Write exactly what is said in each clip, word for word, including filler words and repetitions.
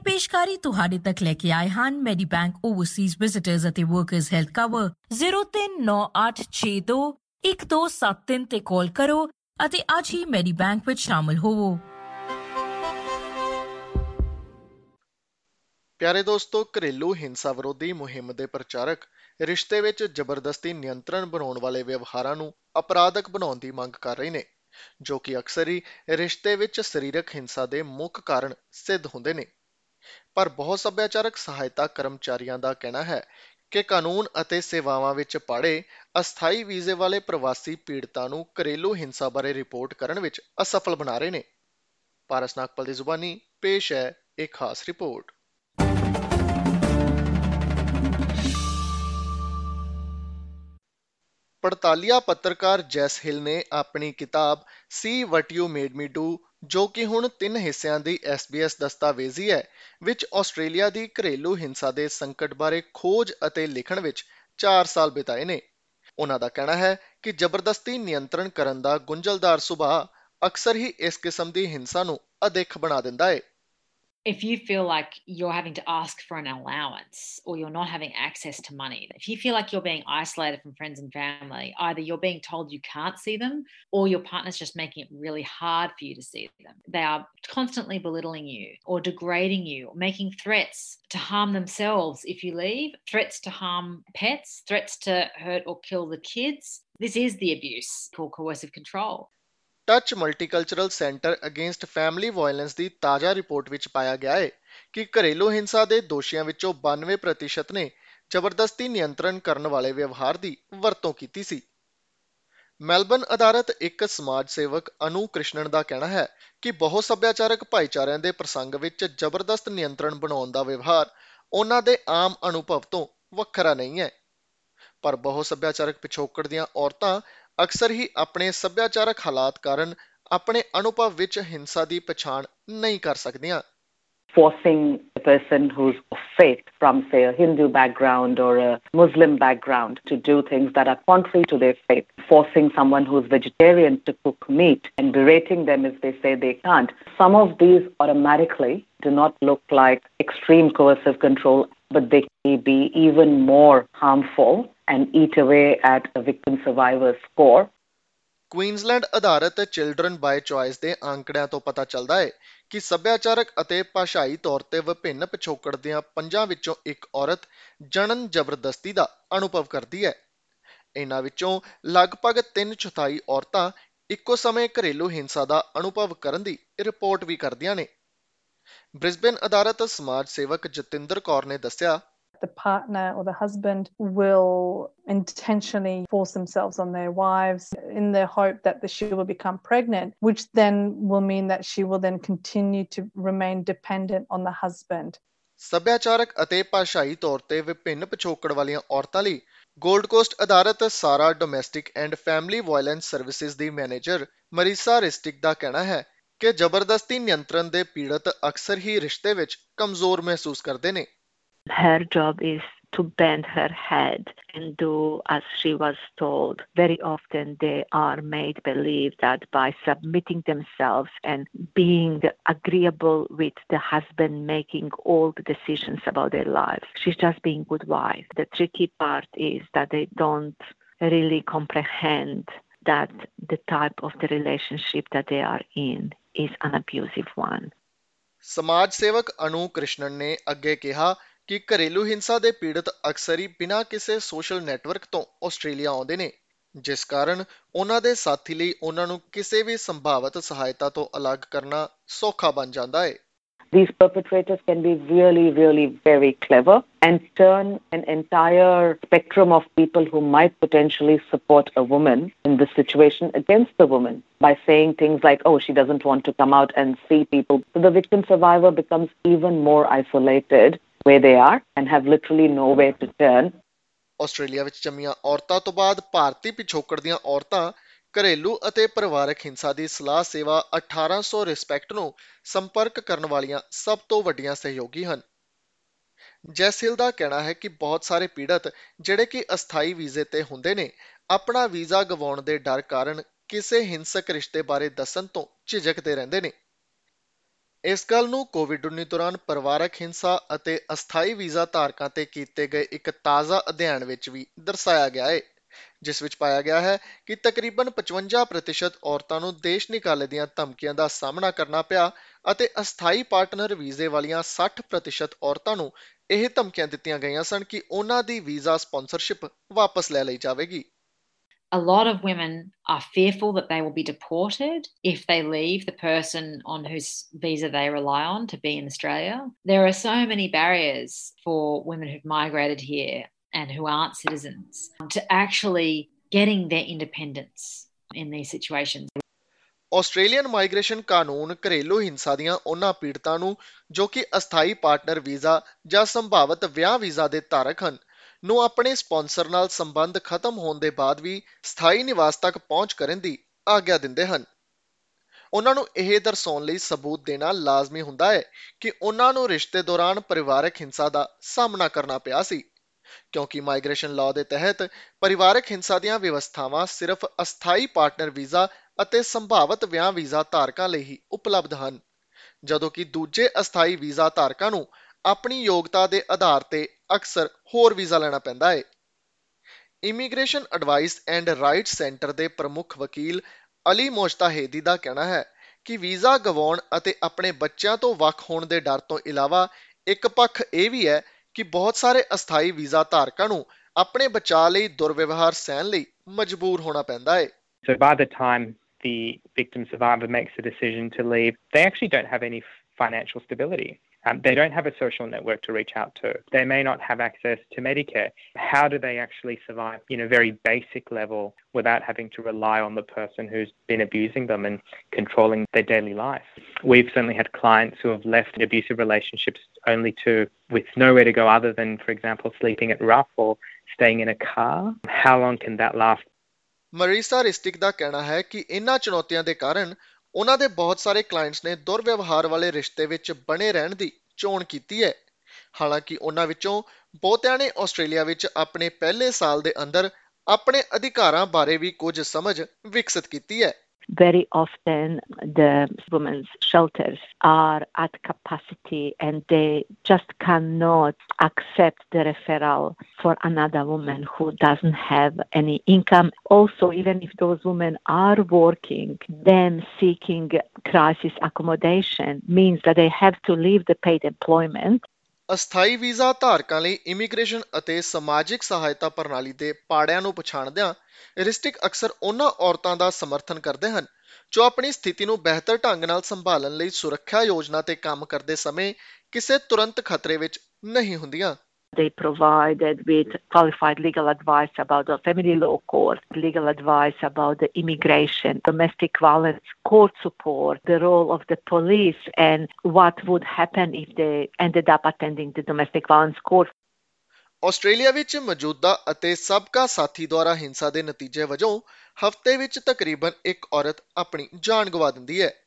ਪੇਸ਼ਕਾਰੀ ਤੁਹਾਡੇ ਤੱਕ ਲੈ ਕੇ ਆਏ ਹਨ ਮੈਡੀਬੈਂਕ ਓਵਰਸੀਜ਼ ਵਿਜ਼ਿਟਰਸ ਅਤੇ ਵਰਕਰਸ ਹੈਲਥ ਕਵਰ ਜ਼ੀਰੋ ਤਿੰਨ ਨੌ ਅੱਠ ਛੇ ਦੋ ਇੱਕ ਦੋ ਸੱਤ ਤਿੰਨ ਤੇ ਕਾਲ ਕਰੋ ਅਤੇ ਅੱਜ ਹੀ ਮੈਡੀਬੈਂਕ ਵਿੱਚ ਸ਼ਾਮਲ ਹੋਵੋ। ਪਿਆਰੇ ਦੋਸਤੋ, ਘਰੇਲੂ ਹਿੰਸਾ ਵਿਰੋਧੀ ਮੁਹਿੰਮ ਦੇ ਪ੍ਰਚਾਰਕ ਰਿਸ਼ਤੇ ਵਿੱਚ ਜ਼ਬਰਦਸਤੀ ਨਿਯੰਤਰਣ ਬਣਾਉਣ ਵਾਲੇ ਵਿਵਹਾਰਾਂ ਨੂੰ ਅਪਰਾਧਕ ਬਣਾਉਣ ਦੀ ਮੰਗ ਕਰ ਰਹੇ ਨੇ, ਜੋ ਕਿ ਅਕਸਰ ਹੀ ਰਿਸ਼ਤੇ ਵਿੱਚ ਸਰੀਰਕ ਹਿੰਸਾ ਦੇ ਮੁੱਖ ਕਾਰਨ ਸਿੱਧ ਹੁੰਦੇ ਨੇ। ਪਰ ਬਹੁਤ ਸੱਭਿਆਚਾਰਕ ਸਹਾਇਤਾ ਕਰਮਚਾਰੀਆਂ ਦਾ ਕਹਿਣਾ ਹੈ ਕਿ ਕਾਨੂੰਨ ਅਤੇ ਸੇਵਾਵਾਂ ਵਿੱਚ ਪਾੜੇ ਅਸਥਾਈ ਵੀਜ਼ੇ ਵਾਲੇ ਪ੍ਰਵਾਸੀ ਪੀੜਤਾਂ ਨੂੰ ਘਰੇਲੂ ਹਿੰਸਾ ਬਾਰੇ ਰਿਪੋਰਟ ਕਰਨ ਵਿੱਚ ਅਸਫਲ ਬਣਾ ਰਹੇ ਨੇ। ਪਾਰਸ ਨਾਗਪਾਲ ਦੀ ਜ਼ੁਬਾਨੀ ਪੇਸ਼ ਹੈ ਇੱਕ ਖਾਸ ਰਿਪੋਰਟ। ਪੜਤਾਲੀਆ ਪੱਤਰਕਾਰ ਜੈਸ ਹਿਲ ਨੇ ਆਪਣੀ ਕਿਤਾਬ see what you made me do, ਜੋ ਕਿ ਹੁਣ ਤਿੰਨ ਹਿੱਸਿਆਂ ਦੀ ਐਸ ਬੀ ਐਸ ਦਸਤਾਵੇਜ਼ੀ ਹੈ, ਵਿੱਚ ਆਸਟ੍ਰੇਲੀਆ ਦੀ ਘਰੇਲੂ ਹਿੰਸਾ ਦੇ ਸੰਕਟ ਬਾਰੇ ਖੋਜ ਅਤੇ ਲਿਖਣ ਵਿੱਚ ਚਾਰ ਸਾਲ ਬਿਤਾਏ ਨੇ। ਉਹਨਾਂ ਦਾ ਕਹਿਣਾ ਹੈ ਕਿ ਜ਼ਬਰਦਸਤੀ ਨਿਯੰਤਰਣ ਕਰਨ ਦਾ ਗੁੰਝਲਦਾਰ ਸੁਭਾਅ ਅਕਸਰ ਹੀ ਇਸ ਕਿਸਮ ਦੀ ਹਿੰਸਾ ਨੂੰ ਅਦੇਖ ਬਣਾ ਦਿੰਦਾ ਹੈ। If you feel like you're having to ask for an allowance or you're not having access to money, if you feel like you're being isolated from friends and family, either you're being told you can't see them or your partner's just making it really hard for you to see them. They are constantly belittling you or degrading you, or making threats to harm themselves if you leave, threats to harm pets, threats to hurt or kill the kids. This is the abuse called coercive control. Touch Multicultural Centre Against Family Violence ਦੀ ਤਾਜ਼ਾ report ਵਿੱਚ ਪਾਇਆ ਗਿਆ ਹੈ ਕਿ ਘਰੇਲੂ ਹਿੰਸਾ ਦੇ ਦੋਸ਼ੀਆਂ ਵਿੱਚੋਂ ਬਾਨਵੇਂ ਪ੍ਰਤੀਸ਼ਤ ਨੇ ਜ਼ਬਰਦਸਤੀ ਨਿਯੰਤਰਣ ਕਰਨ ਵਾਲੇ ਵਿਵਹਾਰ ਦੀ ਵਰਤੋਂ ਕੀਤੀ ਸੀ। ਮੈਲਬਨ ਆਧਾਰਿਤ ਇੱਕ ਸਮਾਜ ਸੇਵਕ ਅਨੂ ਕ੍ਰਿਸ਼ਨਨ ਦਾ ਕਹਿਣਾ ਹੈ ਕਿ ਬਹੁਤ ਸੱਭਿਆਚਾਰਕ ਭਾਈਚਾਰਿਆਂ ਦੇ ਪ੍ਰਸੰਗ ਵਿੱਚ ਜ਼ਬਰਦਸਤ ਨਿਯੰਤਰਣ ਬਣਾਉਣ ਦਾ ਵਿਵਹਾਰ ਉਹਨਾਂ ਦੇ ਆਮ ਅਨੁਭਵ ਤੋਂ ਵੱਖਰਾ ਨਹੀਂ ਹੈ, ਪਰ ਬਹੁਤ ਸੱਭਿਆਚਾਰਕ ਪਿਛੋਕੜ ਦੀਆਂ ਔਰਤਾਂ ਅਕਸਰ ਹੀ ਆਪਣੇ ਸੱਭਿਆਚਾਰਕ ਹਾਲਾਤ ਕਾਰਨ ਆਪਣੇ ਅਨੁਭਵ ਵਿੱਚ ਹਿੰਸਾ ਦੀ ਪਛਾਣ ਨਹੀਂ ਕਰ ਸਕਦੀਆਂ। Forcing a person who's of faith from, say, a Hindu background or a Muslim background to do things that are contrary to their faith. Forcing someone who's vegetarian to cook meat and berating them if they say they can't. Some of these automatically do not look like extreme coercive control, but they may be even more harmful and eat away at a victim survivor score. Queensland ਆਧਾਰਿਤ Children by Choice ਦੇ ਅੰਕੜਿਆਂ ਤੋਂ ਪਤਾ ਚੱਲਦਾ ਹੈ ਕਿ ਸੱਭਿਆਚਾਰਕ ਅਤੇ ਭਾਸ਼ਾਈ ਤੌਰ ਤੇ ਵਿਭਿੰਨ ਪਿਛੋਕੜ ਦੀਆਂ ਪੰਜਾਂ ਵਿੱਚੋਂ ਇੱਕ ਔਰਤ ਜਣਨ ਜ਼ਬਰਦਸਤੀ ਦਾ ਅਨੁਭਵ ਕਰਦੀ ਹੈ। ਇਹਨਾਂ ਵਿੱਚੋਂ ਲਗਭਗ ਤਿੰਨ ਚੌਥਾਈ ਔਰਤਾਂ ਇੱਕੋ ਸਮੇਂ ਘਰੇਲੂ ਹਿੰਸਾ ਦਾ ਅਨੁਭਵ ਕਰਨ ਦੀ ਰਿਪੋਰਟ ਵੀ ਕਰਦੀਆਂ ਨੇ। ਬ੍ਰਿਸਬੇਨ ਆਧਾਰਿਤ ਸਮਾਜ ਸੇਵਕ ਜਤਿੰਦਰ ਕੌਰ ਨੇ ਦੱਸਿਆ, the partner or the husband will intentionally force themselves on their wives in the hope that the she will become pregnant, which then will mean that she will then continue to remain dependent on the husband. ਸੱਭਿਆਚਾਰਕ ਅਤੇ ਭਾਸ਼ਾਈ ਤੌਰ ਤੇ ਵਿਭਿੰਨ ਪਿਛੋਕੜ ਵਾਲੀਆਂ ਔਰਤਾਂ ਲਈ ਗੋਲਡ ਕੋਸਟ ਆਧਾਰਿਤ ਸਾਰਾ domestic and family violence services ਦੀ ਮੈਨੇਜਰ ਮਰੀਸਾ ਰਿਸਟਿਕ ਦਾ ਕਹਿਣਾ ਹੈ ਕਿ ਜ਼ਬਰਦਸਤੀ ਨਿਯੰਤਰਣ ਦੇ ਪੀੜਤ ਅਕਸਰ ਹੀ ਰਿਸ਼ਤੇ ਵਿੱਚ ਕਮਜ਼ੋਰ ਮਹਿਸੂਸ ਕਰਦੇ ਨੇ। Her job is to bend her head and do as she was told. Very often they are made believe that by submitting themselves and being agreeable with the husband making all the decisions about their life, she's just being good wife. The tricky part is that they don't really comprehend that the type of the relationship that they are in is an abusive one. ਸਮਾਜ ਸੇਵਕ ਅਨੂ ਕ੍ਰਿਸ਼ਨਨ ਨੇ ਅੱਗੇ ਕਿਹਾ ਕਿ ਘਰੇਲੂ ਹਿੰਸਾ ਦੇ ਪੀੜਤ ਅਕਸਰ ਹੀ ਬਿਨਾਂ ਕਿਸੇ ਸੋਸ਼ਲ ਨੈਟਵਰਕ ਤੋਂ ਆਸਟ੍ਰੇਲੀਆ ਆਉਂਦੇ ਨੇ, ਜਿਸ ਕਾਰਨ ਉਹਨਾਂ ਦੇ ਸਾਥੀ ਲਈ ਉਹਨਾਂ ਨੂੰ ਕਿਸੇ ਵੀ ਸੰਭਾਵਿਤ ਸਹਾਇਤਾ ਤੋਂ ਅਲੱਗ ਕਰਨਾ ਸੌਖਾ ਬਣ ਜਾਂਦਾ ਹੈ। These perpetrators can be really, really very clever and turn an entire spectrum of people who might potentially support a woman in this situation against the woman by saying things like, oh, she doesn't want to come out and see people. So the victim survivor becomes even more isolated where they are and have literally nowhere to turn. Australia ਵਿੱਚ ਜੰਮੀਆਂ ਔਰਤਾਂ ਤੋਂ ਬਾਅਦ ਭਾਰਤੀ ਪਿਛੋਕੜ ਦੀਆਂ ਔਰਤਾਂ ਘਰੇਲੂ ਅਤੇ ਪਰਿਵਾਰਕ ਹਿੰਸਾ ਦੀ ਸਲਾਹ ਸੇਵਾ ਅਠਾਰਾਂ ਸੌ ਰਿਸਪੈਕਟ ਨੂੰ ਸੰਪਰਕ ਕਰਨ ਵਾਲੀਆਂ ਸਭ ਤੋਂ ਵੱਡੀਆਂ ਸਹਿਯੋਗੀ ਹਨ। ਜੈਸਿਲ ਦਾ ਕਹਿਣਾ ਹੈ ਕਿ ਬਹੁਤ ਸਾਰੇ ਪੀੜਤ ਜਿਹੜੇ ਕਿ ਅਸਥਾਈ ਵੀਜ਼ੇ ਤੇ ਹੁੰਦੇ ਨੇ, ਆਪਣਾ ਵੀਜ਼ਾ ਗਵਾਉਣ ਦੇ ਡਰ ਕਾਰਨ ਕਿਸੇ ਹਿੰਸਕ ਰਿਸ਼ਤੇ ਬਾਰੇ ਦੱਸਣ ਤੋਂ ਝਿਜਕਦੇ ਰਹਿੰਦੇ ਨੇ। ਇਸ ਗੱਲ ਨੂੰ ਕੋਵਿਡ ਉੱਨੀ ਦੌਰਾਨ ਪਰਿਵਾਰਕ ਹਿੰਸਾ ਅਤੇ ਅਸਥਾਈ ਵੀਜ਼ਾ ਧਾਰਕਾਂ ਤੇ ਕੀਤੇ ਗਏ ਇੱਕ ਤਾਜ਼ਾ ਅਧਿਐਨ ਵਿੱਚ ਵੀ ਦਰਸਾਇਆ ਗਿਆ ਹੈ, ਜਿਸ ਵਿੱਚ ਪਾਇਆ ਗਿਆ ਹੈ ਕਿ ਤਕਰੀਬਨ ਪਚਵੰਜਾ ਪ੍ਰਤੀਸ਼ਤ ਔਰਤਾਂ ਨੂੰ ਦੇਸ਼ ਨਿਕਾਲੇ ਦੀਆਂ ਧਮਕੀਆਂ ਦਾ ਸਾਹਮਣਾ ਕਰਨਾ ਪਿਆ ਅਤੇ ਅਸਥਾਈ ਪਾਰਟਨਰ ਵੀਜ਼ੇ ਵਾਲੀਆਂ ਸੱਠ ਪ੍ਰਤੀਸ਼ਤ ਔਰਤਾਂ ਨੂੰ ਇਹ ਧਮਕੀਆਂ ਦਿੱਤੀਆਂ ਗਈਆਂ ਸਨ ਕਿ ਉਹਨਾਂ ਦੀ ਵੀਜ਼ਾ ਸਪਾਂਸਰਸ਼ਿਪ ਵਾਪਸ ਲੈ ਲਈ ਜਾਵੇਗੀ। A lot of women are fearful that they will be deported if they leave the person on whose visa they rely on to be in Australia. There are so many barriers for women who've migrated here and who aren't citizens to actually getting their independence in these situations. Australian migration ਕਾਨੂੰਨ ਘਰੇਲੂ ਹਿੰਸਾ ਦੀਆਂ ਉਹਨਾਂ ਪੀੜਤਾਂ ਨੂੰ ਜੋ ਕਿ ਅਸਥਾਈ ਪਾਰਟਨਰ ਵੀਜ਼ਾ ਜਾਂ ਸੰਭਾਵਤ ਵਿਆਹ ਵੀਜ਼ਾ ਦੇ ਧਾਰਕ ਹਨ ਨੂੰ ਆਪਣੇ ਸਪਾਂਸਰ ਨਾਲ ਸੰਬੰਧ ਖਤਮ ਹੋਣ ਦੇ ਬਾਅਦ ਵੀ ਸਥਾਈ ਨਿਵਾਸ ਤੱਕ ਪਹੁੰਚ ਕਰਨ ਦੀ ਆਗਿਆ ਦਿੰਦੇ ਹਨ। ਉਹਨਾਂ ਨੂੰ ਇਹ ਦਰਸਾਉਣ ਲਈ ਸਬੂਤ ਦੇਣਾ ਲਾਜ਼ਮੀ ਹੁੰਦਾ ਹੈ ਕਿ ਉਹਨਾਂ ਨੂੰ ਰਿਸ਼ਤੇ ਦੌਰਾਨ ਪਰਿਵਾਰਕ ਹਿੰਸਾ ਦਾ ਸਾਹਮਣਾ ਕਰਨਾ ਪਿਆ ਸੀ, ਕਿਉਂਕਿ ਮਾਈਗ੍ਰੇਸ਼ਨ ਲਾਅ ਦੇ ਤਹਿਤ ਪਰਿਵਾਰਕ ਹਿੰਸਾ ਦੀਆਂ ਵਿਵਸਥਾਵਾਂ ਸਿਰਫ ਅਸਥਾਈ ਪਾਰਟਨਰ ਵੀਜ਼ਾ ਅਤੇ ਸੰਭਾਵਤ ਵਿਆਹ ਵੀਜ਼ਾ ਧਾਰਕਾਂ ਲਈ ਹੀ ਉਪਲਬਧ ਹਨ, ਜਦੋਂ ਕਿ ਦੂਜੇ ਅਸਥਾਈ ਵੀਜ਼ਾ ਧਾਰਕਾਂ ਨੂੰ ਆਪਣੀ ਯੋਗਤਾ ਦੇ ਆਧਾਰ ਤੇ ਅਕਸਰ ਹੋਰ ਵੀਜ਼ਾ ਲੈਣਾ ਪੈਂਦਾ ਹੈ। Immigration advice and rights centre ਦੇ ਪ੍ਰਮੁੱਖ ਵਕੀਲ ਅਲੀ ਮੋਜਤਾਹੇਦੀ ਦਾ ਕਹਿਣਾ ਹੈ ਕਿ ਵੀਜ਼ਾ ਗਵਾਉਣ ਅਤੇ ਆਪਣੇ ਬੱਚਿਆਂ ਤੋਂ ਵੱਖ ਹੋਣ ਦੇ ਡਰ ਤੋਂ ਇਲਾਵਾ ਇੱਕ ਪੱਖ ਇਹ ਵੀ ਹੈ ਕਿ ਬਹੁਤ ਸਾਰੇ ਅਸਥਾਈ ਵੀਜ਼ਾ ਧਾਰਕਾਂ ਨੂੰ ਆਪਣੇ ਬਚਾਅ ਲਈ ਦੁਰਵਿਵਹਾਰ ਸਹਿਣ ਲਈ ਮਜਬੂਰ ਹੋਣਾ ਪੈਂਦਾ ਹੈ। So by the time the victim survivor makes the decision to leave, they actually don't have any financial stability. Um, they don't have a social network to reach out to. They may not have access to Medicare. How do they actually survive, you know, very basic level without having to rely on the person who's been abusing them and controlling their daily life? We've certainly had clients who have left abusive relationships only to, with nowhere to go other than, for example, sleeping at rough or staying in a car. How long can that last? ਮਰੀਸਾ Ristic ਦਾ ਕਹਿਣਾ ਹੈ ਕਿ ਇਹਨਾਂ ਚੁਣੌਤੀਆਂ ਦੇ ਕਾਰਨ ਉਹਨਾਂ ਦੇ ਬਹੁਤ ਸਾਰੇ ਕਲਾਇੰਟਸ ਨੇ ਦੁਰਵਿਵਹਾਰ ਵਾਲੇ ਰਿਸ਼ਤੇ ਵਿੱਚ ਬਣੇ ਰਹਿਣ ਦੀ ਚੋਣ ਕੀਤੀ ਹੈ। ਹਾਲਾਂਕਿ ਉਹਨਾਂ ਵਿੱਚੋਂ ਬਹੁਤਿਆਂ ਨੇ ਆਸਟ੍ਰੇਲੀਆ ਵਿੱਚ ਆਪਣੇ ਪਹਿਲੇ ਸਾਲ ਦੇ ਅੰਦਰ ਆਪਣੇ ਅਧਿਕਾਰਾਂ ਬਾਰੇ ਵੀ ਕੁਝ ਸਮਝ ਵਿਕਸਿਤ ਕੀਤੀ ਹੈ। Very often the women's shelters are at capacity and they just cannot accept the referral for another woman who doesn't have any income. Also, even if those women are working, them seeking crisis accommodation means that they have to leave the paid employment. ਅਸਥਾਈ visa ਧਾਰਕਾਂ ਲਈ immigration ਅਤੇ ਸਮਾਜਿਕ ਸਹਾਇਤਾ ਪ੍ਰਣਾਲੀ ਦੇ ਪਾੜਿਆਂ ਨੂੰ ਪਛਾਣਦਿਆਂ ਰਿਸਟਿਕ ਅਕਸਰ ਉਹਨਾਂ ਔਰਤਾਂ ਦਾ ਸਮਰਥਨ ਕਰਦੇ ਹਨ ਜੋ ਆਪਣੀ ਸਥਿਤੀ ਨੂੰ ਬਿਹਤਰ ਢੰਗ ਨਾਲ ਸੰਭਾਲਣ ਲਈ ਸੁਰੱਖਿਆ ਯੋਜਨਾ ਤੇ ਕੰਮ ਕਰਦੇ ਸਮੇਂ ਕਿਸੇ ਤੁਰੰਤ ਖਤਰੇ ਵਿੱਚ ਨਹੀਂ ਹੁੰਦੀਆਂ। They provided with qualified legal advice about the family law court, legal advice about the immigration, domestic violence, court support, the role of the police, and what would happen if they ended up attending the domestic violence court. Australia ਵਿੱਚ ਮੌਜੂਦਾ ਅਤੇ ਸਾਬਕਾ ਸਾਥੀ ਦੁਆਰਾ ਹਿੰਸਾ ਦੇ ਨਤੀਜੇ ਵਜੋਂ ਹਫ਼ਤੇ ਵਿੱਚ ਤਕਰੀਬਨ ਇੱਕ ਔਰਤ ਆਪਣੀ ਜਾਨ ਗਵਾ ਦਿੰਦੀ ਹੈ।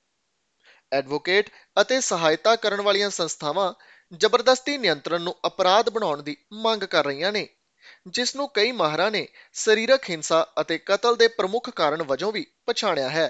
ਐਡਵੋਕੇਟ ਅਤੇ ਸਹਾਇਤਾ ਕਰਨ ਵਾਲੀਆਂ ਸੰਸਥਾਵਾਂ ਜ਼ਬਰਦਸਤੀ ਨਿਯੰਤਰਣ ਨੂੰ ਅਪਰਾਧ ਬਣਾਉਣ ਦੀ ਮੰਗ ਕਰ ਰਹੀਆਂ ਨੇ, ਜਿਸ ਨੂੰ ਕਈ ਮਾਹਰਾਂ ਨੇ ਸਰੀਰਕ ਹਿੰਸਾ ਅਤੇ ਕਤਲ ਦੇ ਪ੍ਰਮੁੱਖ ਕਾਰਨ ਵਜੋਂ ਵੀ ਪਛਾਣਿਆ ਹੈ।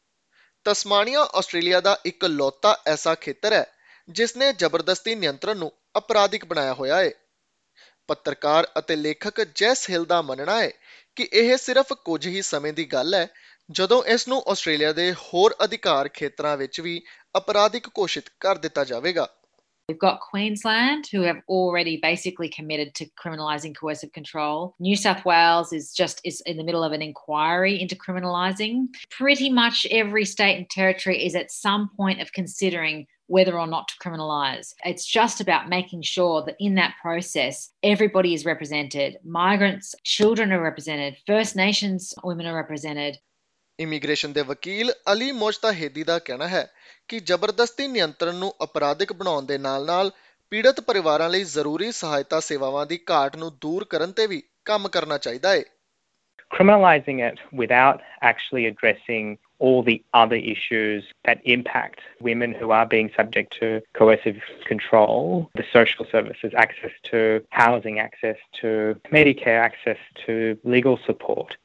ਤਸਮਾਨੀਆ ਆਸਟ੍ਰੇਲੀਆ ਦਾ ਇੱਕ ਲੌਤਾ ਐਸਾ ਖੇਤਰ ਹੈ ਜਿਸ ਨੇ ਜ਼ਬਰਦਸਤੀ ਨਿਯੰਤਰਣ ਨੂੰ ਅਪਰਾਧਿਕ ਬਣਾਇਆ ਹੋਇਆ ਹੈ। ਪੱਤਰਕਾਰ ਅਤੇ ਲੇਖਕ ਜੈਸ ਹਿਲ ਦਾ ਮੰਨਣਾ ਹੈ ਕਿ ਇਹ ਸਿਰਫ ਕੁਝ ਹੀ ਸਮੇਂ ਦੀ ਗੱਲ ਹੈ ਜਦੋਂ ਇਸ ਨੂੰ ਆਸਟ੍ਰੇਲੀਆ ਦੇ ਹੋਰ ਅਧਿਕਾਰ ਖੇਤਰਾਂ ਵਿੱਚ ਵੀ ਅਪਰਾਧਿਕ ਘੋਸ਼ਿਤ ਕਰ ਦਿੱਤਾ ਜਾਵੇਗਾ। We've got Queensland, who have already basically committed to criminalising coercive control. New South Wales is just is in the middle of an inquiry into criminalising. Pretty much every state and territory is at some point of considering whether or not to criminalise. It's just about making sure that in that process, everybody is represented. Migrants, children are represented. First Nations women are represented. Immigration ਦੇ ਵਕੀਲ ਅਲੀ ਮੋਜਤਾਹੇਦੀ ਦਾ ਕਹਿਣਾ ਹੈ ਕਿ ਜ਼ਬਰਦਸਤੀ ਨਿਯੰਤਰਣ ਨੂੰ ਅਪਰਾਧਿਕ ਬਣਾਉਣ ਦੇ ਨਾਲ-ਨਾਲ ਪੀੜਤ ਪਰਿਵਾਰਾਂ ਲਈ ਜ਼ਰੂਰੀ ਸਹਾਇਤਾ ਸੇਵਾਵਾਂ ਦੀ ਘਾਟ ਨੂੰ ਦੂਰ ਕਰਨ ਤੇ ਵੀ ਕੰਮ ਕਰਨਾ ਚਾਹੀਦਾ ਹੈ। Criminalising it without actually addressing all the other issues that impact women who are being subject to coercive control, the social services, access to housing, access to Medicare, access to legal support,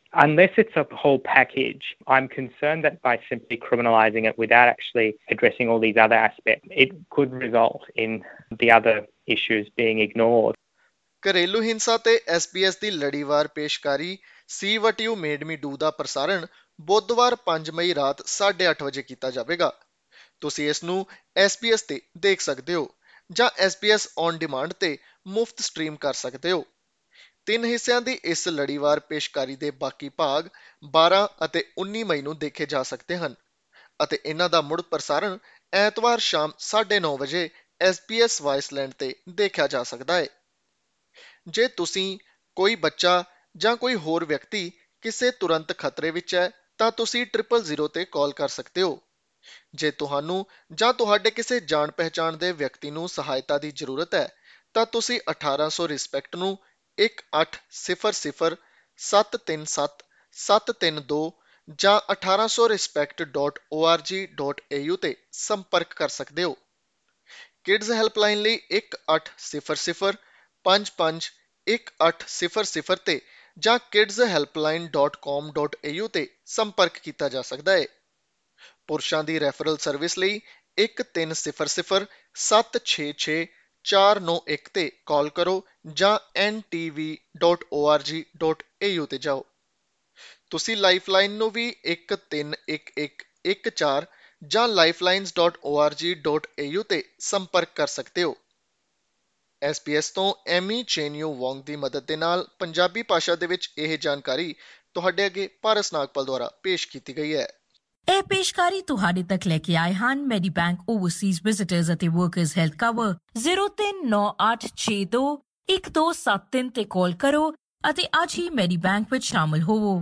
Unless it's a whole package, I'm concerned that by simply criminalising it without actually addressing all these other aspects, it could result in the other issues being ignored. ਘਰੇਲੂ ਹਿੰਸਾ ਤੇ S B S ਦੀ ਲੜੀਵਾਰ ਪੇਸ਼ਕਾਰੀ see what you made me do ਦਾ ਪ੍ਰਸਾਰਣ ਬੁੱਧਵਾਰ ਪੰਜ ਮਈ ਰਾਤ ਸਾਢੇ ਅੱਠ ਵਜੇ ਕੀਤਾ ਜਾਵੇਗਾ। ਤੁਸੀਂ ਇਸ ਨੂੰ ਐਸ ਬੀ ਐਸ ਤੇ ਦੇਖ ਸਕਦੇ ਹੋ ਜਾਂ S B S on demand ਤੇ ਮੁਫਤ ਸਟ੍ਰੀਮ ਕਰ ਸਕਦੇ ਹੋ। ਤਿੰਨ ਹਿੱਸਿਆਂ ਦੀ ਇਸ ਲੜੀਵਾਰ ਪੇਸ਼ਕਾਰੀ ਦੇ ਬਾਕੀ ਭਾਗ ਬਾਰਾਂ ਅਤੇ ਉੱਨੀ ਮਈ ਨੂੰ ਦੇਖੇ ਜਾ ਸਕਦੇ ਹਨ ਅਤੇ ਇਹਨਾਂ ਦਾ ਮੁੜ ਪ੍ਰਸਾਰਣ ਐਤਵਾਰ ਸ਼ਾਮ ਸਾਢੇ ਨੌ ਵਜੇ ਐਸ ਬੀ ਐਸ ਵਾਇਸਲੈਂਡ ਤੇ ਦੇਖਿਆ ਜਾ ਸਕਦਾ ਹੈ। ਜੇ ਤੁਸੀਂ, ਕੋਈ ਬੱਚਾ ਜਾਂ ਕੋਈ ਹੋਰ ਵਿਅਕਤੀ ਕਿਸੇ ਤੁਰੰਤ ਖਤਰੇ ਵਿੱਚ ਹੈ ਤਾਂ ਤੁਸੀਂ ਟ੍ਰਿਪਲ ਜ਼ੀਰੋ ਤੇ ਕਾਲ ਕਰ ਸਕਦੇ ਹੋ। ਜੇ ਤੁਹਾਨੂੰ ਜਾਂ ਤੁਹਾਡੇ ਕਿਸੇ ਜਾਣ ਪਹਿਚਾਣ ਦੇ ਵਿਅਕਤੀ ਨੂੰ ਸਹਾਇਤਾ ਦੀ ਜ਼ਰੂਰਤ ਹੈ ਤਾਂ ਤੁਸੀਂ ਅਠਾਰਾਂ ਸੌ ਰਿਸਪੈਕਟ ਨੂੰ ਇੱਕ ਅੱਠ ਸਿਫਰ ਸਿਫਰ ਸੱਤ ਤਿੰਨ ਸੱਤ ਸੱਤ ਤਿੰਨ ਦੋ ਜਾਂ ਅਠਾਰਾਂ ਸੌ respect dot O R G dot A U ਤੇ ਸੰਪਰਕ ਕਰ ਸਕਦੇ ਹੋ। ਕਿਡਜ਼ ਹੈਲਪਲਾਈਨ ਲਈ ਇੱਕ ਅੱਠ ਸਿਫਰ ਸਿਫਰ ਪੰਜ ਪੰਜ ਇੱਕ ਅੱਠ ਸਿਫਰ ਸਿਫਰ ਤੇ ਜਾਂ kids helpline dot com dot A U ਤੇ ਸੰਪਰਕ ਕੀਤਾ ਜਾ ਸਕਦਾ ਹੈ। ਪੁਰਸ਼ਾਂ ਦੀ ਰੈਫਰਲ ਸਰਵਿਸ ਲਈ ਇੱਕ ਤਿੰਨ ਸਿਫਰ ਸਿਫਰ ਸੱਤ ਛੇ ਛੇ ਚਾਰ ਨੌ ਇੱਕ ਤੇ ਕਾਲ ਕਰੋ ਜਾਂ N T V dot O R G dot A U ਤੇ ਜਾਓ। ਤੁਸੀਂ ਲਾਈਫਲਾਈਨ ਨੂੰ ਵੀ ਇੱਕ ਤਿੰਨ ਇੱਕ ਇੱਕ ਇੱਕ ਚਾਰ ਜਾਂ lifelines dot O R G dot A U ਤੇ ਸੰਪਰਕ ਕਰ ਸਕਦੇ ਹੋ। ਐਸ ਬੀ ਐਸ ਤੋਂ ਐਮੀ ਚੇਨਿਊ ਵੋਂਗ ਦੀ ਮਦਦ ਦੇ ਨਾਲ ਪੰਜਾਬੀ ਭਾਸ਼ਾ ਦੇ ਵਿੱਚ ਇਹ ਜਾਣਕਾਰੀ ਤੁਹਾਡੇ ਅੱਗੇ ਪਾਰਸ ਨਾਗਪਾਲ ਦੁਆਰਾ ਪੇਸ਼ ਕੀਤੀ ਗਈ ਹੈ। ਇਹ ਪੇਸ਼ਕਾਰੀ ਤੁਹਾਡੇ ਤੱਕ ਲੈ ਕੇ ਆਏ ਹਨ ਮੈਡੀਬੈਂਕ ਓਵਰਸੀਜ਼ ਵਿਜ਼ਿਟਰਸ ਅਤੇ ਵਰਕਰਸ ਹੈਲਥ ਕਵਰ। ਜ਼ੀਰੋ ਤਿੰਨ ਨੌ ਅੱਠ ਛੇ ਦੋ ਇੱਕ ਦੋ ਸੱਤ ਤਿੰਨ ਤੇ ਕਾਲ ਕਰੋ ਅਤੇ ਅੱਜ ਹੀ ਮੈਡੀਬੈਂਕ ਵਿੱਚ ਸ਼ਾਮਲ ਹੋਵੋ।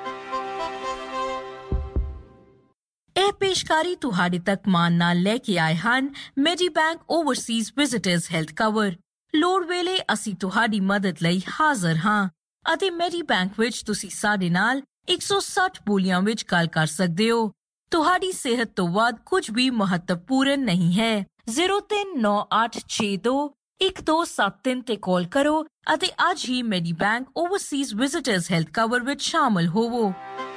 ਇਹ ਪੇਸ਼ਕਾਰੀ ਤੁਹਾਡੇ ਤੱਕ ਮਾਣ ਨਾਲ ਲੈ ਕੇ ਆਏ ਹਨ Medibank overseas visitors health cover. ਲੋੜ ਵੇਲੇ ਅਸੀਂ ਤੁਹਾਡੀ ਮਦਦ ਲਈ ਹਾਜ਼ਰ ਹਾਂ ਅਤੇ ਮੈਡੀਬੈਂਕ ਵਿੱਚ ਤੁਸੀਂ ਸਾਡੇ ਨਾਲ ਇੱਕ ਸੌ ਸੱਠ ਬੋਲੀਆਂ ਵਿੱਚ ਗੱਲ ਕਰ ਸਕਦੇ ਹੋ। ਤੁਹਾਡੀ ਸਿਹਤ ਤੋਂ ਵੱਧ ਕੁਝ ਵੀ ਮਹੱਤਵਪੂਰਨ ਨਹੀਂ ਹੈ। ਜ਼ੀਰੋ ਤਿੰਨ ਨੌ ਅੱਠ ਛੇ ਦੋ ਇੱਕ ਦੋ ਸੱਤ ਤਿੰਨ ਤੇ ਕਾਲ ਕਰੋ ਅਤੇ ਅੱਜ ਹੀ Medibank overseas visitors health cover ਵਿੱਚ ਸ਼ਾਮਲ ਹੋਵੋ।